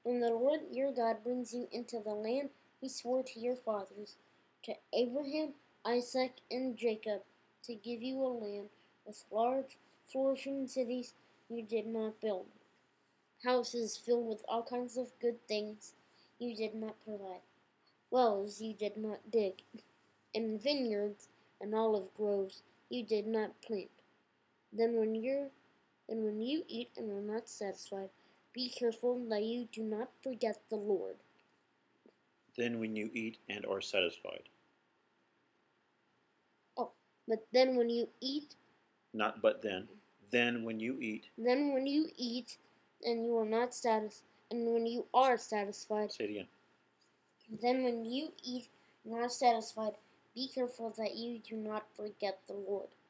When the Lord your God brings you into the land he swore to your fathers, to Abraham, Isaac, and Jacob, to give you a land with large, flourishing cities you did not build, houses filled with all kinds of good things you did not provide, wells you did not dig, and vineyards and olive groves you did not plant. Then when you eat and are not satisfied, be careful that you do not forget the Lord. Then when you eat and are satisfied. But then when you eat, Not but then. Then when you eat. then when you eat and you are not satisfied, and when you are satisfied, Say it again. then when you eat and are satisfied, be careful that you do not forget the Lord.